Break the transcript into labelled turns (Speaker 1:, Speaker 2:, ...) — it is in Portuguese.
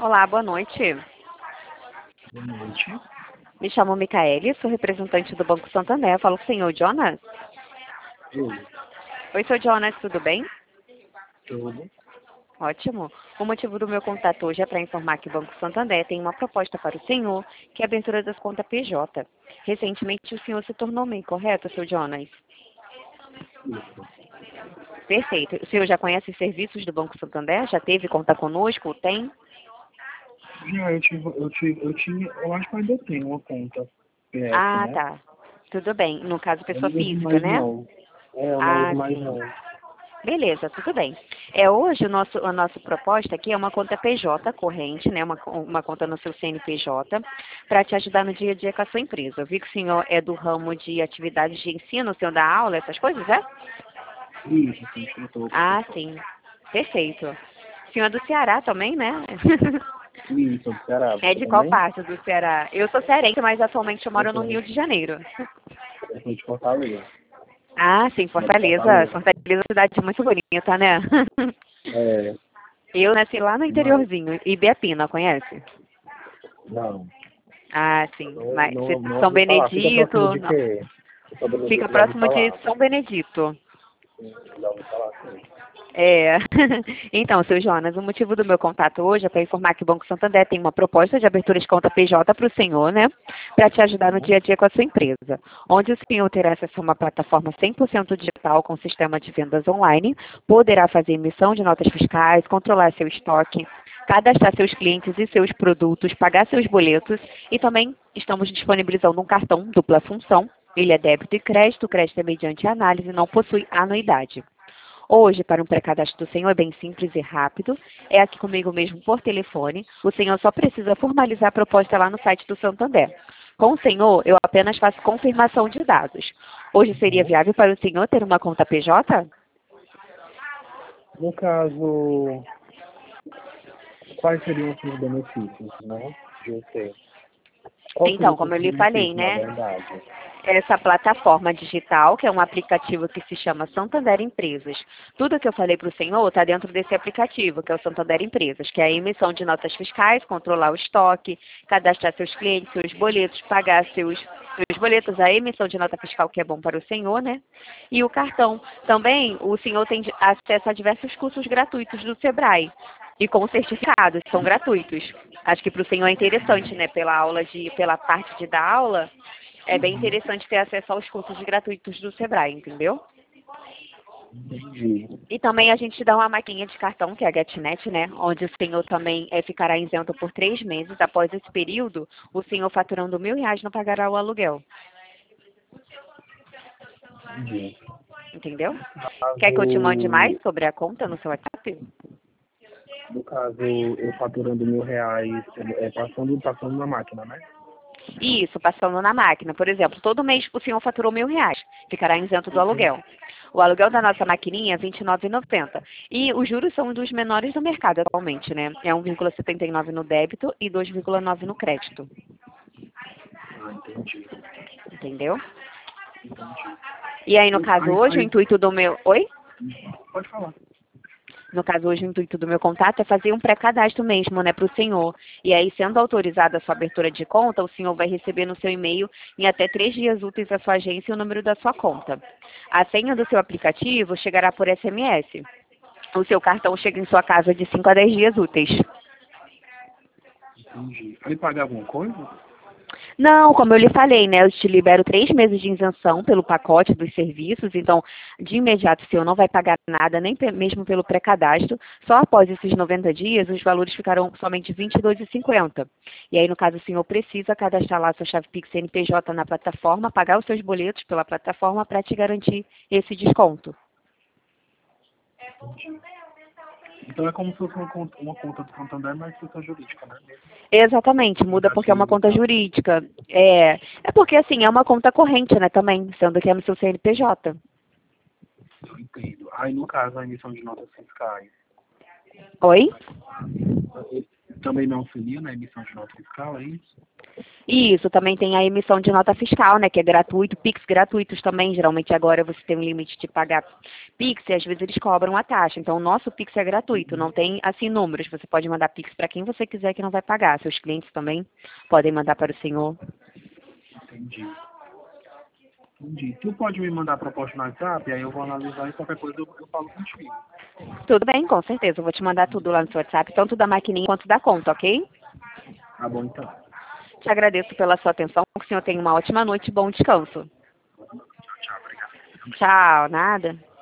Speaker 1: Olá, boa noite.
Speaker 2: Boa noite.
Speaker 1: Me chamo Micaele, sou representante do Banco Santander. Falo com o senhor Jonas.
Speaker 2: Oi,
Speaker 1: Oi, senhor Jonas, tudo bem?
Speaker 2: tudo.
Speaker 1: Ótimo. O motivo do meu contato hoje é para informar que o Banco Santander tem uma proposta para o senhor, que é a abertura das contas PJ. Recentemente o senhor se tornou MEI, correto, senhor Jonas?
Speaker 2: Isso.
Speaker 1: Perfeito. O senhor já conhece os serviços do Banco Santander? Já teve conta conosco? Tem?
Speaker 2: Já, eu acho que eu ainda tenho uma conta PF,
Speaker 1: Ah,
Speaker 2: né?
Speaker 1: tá. Tudo bem. No caso,
Speaker 2: Eu
Speaker 1: pessoa
Speaker 2: não uso
Speaker 1: física,
Speaker 2: mais
Speaker 1: né?
Speaker 2: não. Eu não uso
Speaker 1: Ah,
Speaker 2: mais
Speaker 1: sim.
Speaker 2: não.
Speaker 1: Beleza, tudo bem. Hoje a nossa proposta aqui é uma conta PJ corrente, né? Uma conta no seu CNPJ, para te ajudar no dia a dia com a sua empresa. Eu vi que o senhor é do ramo de atividades de ensino, o senhor dá aula, essas coisas, é?
Speaker 2: Isso, sim, instrutor,
Speaker 1: Ah,
Speaker 2: professor.
Speaker 1: sim. Perfeito. O senhor é do Ceará também, né?
Speaker 2: Isso, do Ceará,
Speaker 1: É
Speaker 2: você
Speaker 1: de qual
Speaker 2: também?
Speaker 1: parte do Ceará? Eu sou cearense, mas atualmente eu
Speaker 2: Eu
Speaker 1: moro no
Speaker 2: sou,
Speaker 1: Rio de Janeiro.
Speaker 2: eu sou de Fortaleza.
Speaker 1: Ah, sim,
Speaker 2: Sou de
Speaker 1: Fortaleza.
Speaker 2: Fortaleza.
Speaker 1: Fortaleza é uma cidade muito bonita, né?
Speaker 2: É,
Speaker 1: Eu nasci lá no
Speaker 2: mas,
Speaker 1: interiorzinho, Ibiapina, conhece?
Speaker 2: não.
Speaker 1: Ah, sim. Mas
Speaker 2: Não
Speaker 1: São
Speaker 2: ouvi falar. Fica próximo
Speaker 1: Benedito,
Speaker 2: de
Speaker 1: não.
Speaker 2: quê? São
Speaker 1: Fica
Speaker 2: Benedito, já ouvi
Speaker 1: próximo de
Speaker 2: falar.
Speaker 1: São Benedito.
Speaker 2: Sim, já ouvi falar, sim.
Speaker 1: É. Então, seu Jonas, o motivo do meu contato hoje é para informar que o Banco Santander tem uma proposta de abertura de conta PJ para o senhor, né? Para te ajudar no dia a dia com a sua empresa. Onde o senhor terá acesso a uma plataforma 100% digital com sistema de vendas online, poderá fazer emissão de notas fiscais, controlar seu estoque, cadastrar seus clientes e seus produtos, pagar seus boletos e também estamos disponibilizando um cartão dupla função. Ele é débito e crédito, o crédito é mediante análise e não possui anuidade. Hoje, para um pré-cadastro do senhor é bem simples e rápido. É aqui comigo mesmo por telefone. O senhor só precisa formalizar a proposta lá no site do Santander. Com o senhor, eu apenas faço confirmação de dados. Hoje seria
Speaker 2: Uhum.
Speaker 1: viável para o senhor ter uma conta PJ?
Speaker 2: No caso, quais seriam os seus benefícios, né? De eu ter? Qual seria
Speaker 1: Então,
Speaker 2: o seu
Speaker 1: como eu lhe falei,
Speaker 2: benefício, na
Speaker 1: né?
Speaker 2: verdade?
Speaker 1: Essa plataforma digital, que é um aplicativo que se chama Santander Empresas. Tudo que eu falei para o senhor está dentro desse aplicativo, que é o Santander Empresas, que é a emissão de notas fiscais, controlar o estoque, cadastrar seus clientes, seus boletos, pagar seus boletos, a emissão de nota fiscal, que é bom para o senhor, né? E o cartão. Também o senhor tem acesso a diversos cursos gratuitos do Sebrae. E com certificados, são gratuitos. Acho que para o senhor é interessante, né? Pela parte de dar aula, é bem
Speaker 2: Uhum.
Speaker 1: interessante ter acesso aos cursos gratuitos do Sebrae, entendeu?
Speaker 2: Entendi.
Speaker 1: E também a gente dá uma maquininha de cartão, que é a GetNet, né? Onde o senhor também ficará isento por 3 meses. Após esse período, o senhor faturando R$ 1.000 não pagará o aluguel.
Speaker 2: Entendi.
Speaker 1: Entendeu?
Speaker 2: No
Speaker 1: Quer que eu te mande mais
Speaker 2: caso,
Speaker 1: sobre a conta no seu WhatsApp?
Speaker 2: no caso, eu faturando R$ 1.000, passando na máquina, né?
Speaker 1: Isso, passando na máquina. Por exemplo, todo mês o senhor faturou R$ 1.000, ficará isento do
Speaker 2: Entendi.
Speaker 1: aluguel. O aluguel da nossa maquininha é R$ 29,90. E os juros são um dos menores do mercado atualmente, né? É 1,79 no débito e 2,9 no crédito.
Speaker 2: Ah, entendi.
Speaker 1: Entendeu?
Speaker 2: Entendi.
Speaker 1: E aí, no caso, hoje, o
Speaker 2: Aí,
Speaker 1: intuito do meu. Oi?
Speaker 2: pode falar.
Speaker 1: No caso, hoje, o intuito do meu contato é fazer um pré-cadastro mesmo, né, para o senhor. E aí, sendo autorizada a sua abertura de conta, o senhor vai receber no seu e-mail, em até 3 dias úteis, a sua agência e o número da sua conta. A senha do seu aplicativo chegará por SMS. O seu cartão chega em sua casa de 5 a 10 dias úteis.
Speaker 2: Entendi. Ele paga alguma coisa?
Speaker 1: Não, como eu lhe falei, né? Eu te libero 3 meses de isenção pelo pacote dos serviços, então, de imediato, o senhor não vai pagar nada, nem mesmo pelo pré-cadastro. Só após esses 90 dias, os valores ficarão somente R$ 22,50. E aí, no caso, o senhor precisa cadastrar lá a sua chave Pix CNPJ na plataforma, pagar os seus boletos pela plataforma para te garantir esse desconto.
Speaker 2: Entendi. Então é como se fosse uma conta do Santander, mas pessoa jurídica, né?
Speaker 1: Exatamente, muda porque é uma
Speaker 2: Aplicativo e
Speaker 1: conta
Speaker 2: tal.
Speaker 1: jurídica. É porque, assim, é uma conta corrente, né, também, sendo que é no seu CNPJ.
Speaker 2: Eu entendo. Aí, no caso, a emissão de notas fiscais.
Speaker 1: Oi?
Speaker 2: Também não auxilia na emissão de nota fiscal, é isso?
Speaker 1: Isso, também tem a emissão de nota fiscal, né, que é gratuito, Pix gratuitos também, geralmente agora você tem um limite de pagar Pix e às vezes eles cobram a taxa, então o nosso Pix é gratuito, não tem, assim, números, você pode mandar Pix para quem você quiser que não vai pagar, seus clientes também podem mandar para o senhor.
Speaker 2: Entendi. Entendi. Tu pode me mandar a proposta no WhatsApp, aí eu vou analisar e qualquer coisa eu falo contigo.
Speaker 1: Tudo bem, com certeza, eu vou te mandar tudo lá no seu WhatsApp, tanto da maquininha quanto da conta, ok?
Speaker 2: Tá bom, então.
Speaker 1: Te agradeço pela sua atenção, que o senhor tenha uma ótima noite e bom descanso.
Speaker 2: Tchau, obrigado.
Speaker 1: Tchau, nada.